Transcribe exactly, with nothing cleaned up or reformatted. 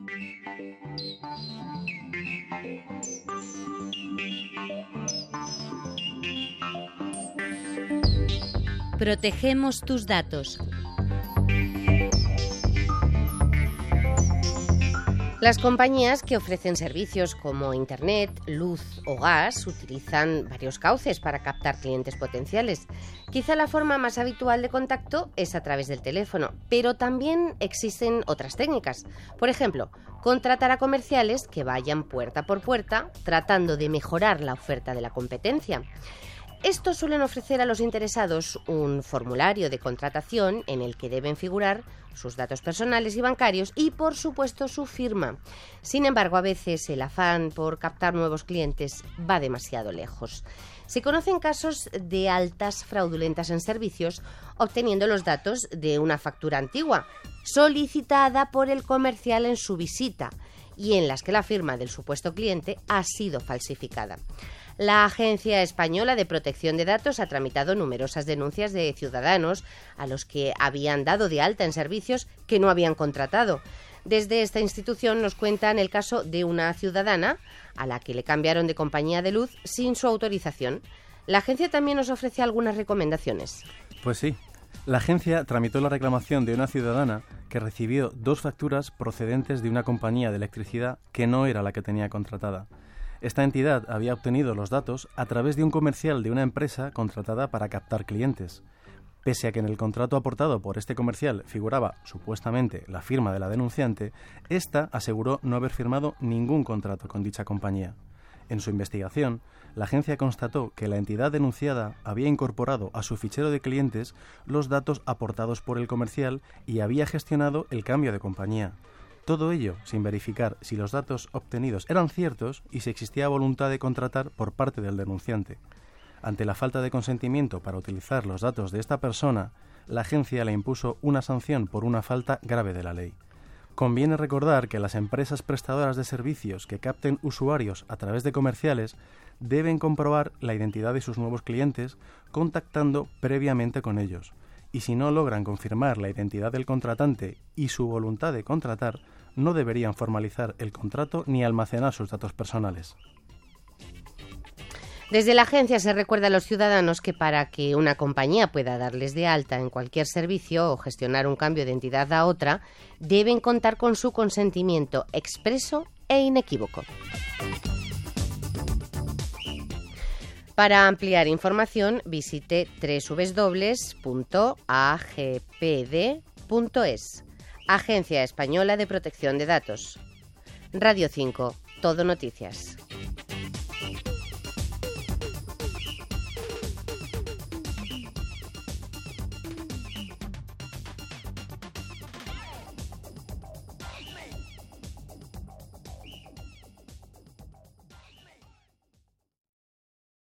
Protegemos tus datos. Las compañías que ofrecen servicios como Internet, luz o gas utilizan varios cauces para captar clientes potenciales. Quizá la forma más habitual de contacto es a través del teléfono, pero también existen otras técnicas. Por ejemplo, contratar a comerciales que vayan puerta por puerta tratando de mejorar la oferta de la competencia. Estos suelen ofrecer a los interesados un formulario de contratación en el que deben figurar sus datos personales y bancarios y, por supuesto, su firma. Sin embargo, a veces el afán por captar nuevos clientes va demasiado lejos. Se conocen casos de altas fraudulentas en servicios obteniendo los datos de una factura antigua, solicitada por el comercial en su visita, y en las que la firma del supuesto cliente ha sido falsificada. La Agencia Española de Protección de Datos ha tramitado numerosas denuncias de ciudadanos a los que habían dado de alta en servicios que no habían contratado. Desde esta institución nos cuentan el caso de una ciudadana a la que le cambiaron de compañía de luz sin su autorización. La agencia también nos ofrece algunas recomendaciones. Pues sí. La agencia tramitó la reclamación de una ciudadana que recibió dos facturas procedentes de una compañía de electricidad que no era la que tenía contratada. Esta entidad había obtenido los datos a través de un comercial de una empresa contratada para captar clientes. Pese a que en el contrato aportado por este comercial figuraba, supuestamente, la firma de la denunciante, ésta aseguró no haber firmado ningún contrato con dicha compañía. En su investigación, la agencia constató que la entidad denunciada había incorporado a su fichero de clientes los datos aportados por el comercial y había gestionado el cambio de compañía. Todo ello sin verificar si los datos obtenidos eran ciertos y si existía voluntad de contratar por parte del denunciante. Ante la falta de consentimiento para utilizar los datos de esta persona, la agencia le impuso una sanción por una falta grave de la ley. Conviene recordar que las empresas prestadoras de servicios que capten usuarios a través de comerciales deben comprobar la identidad de sus nuevos clientes contactando previamente con ellos. Y si no logran confirmar la identidad del contratante y su voluntad de contratar, no deberían formalizar el contrato ni almacenar sus datos personales. Desde la agencia se recuerda a los ciudadanos que para que una compañía pueda darles de alta en cualquier servicio o gestionar un cambio de entidad a otra, deben contar con su consentimiento expreso e inequívoco. Para ampliar información, visite doble u doble u doble u punto a g p d punto es. Agencia Española de Protección de Datos. Radio cinco, Todo Noticias.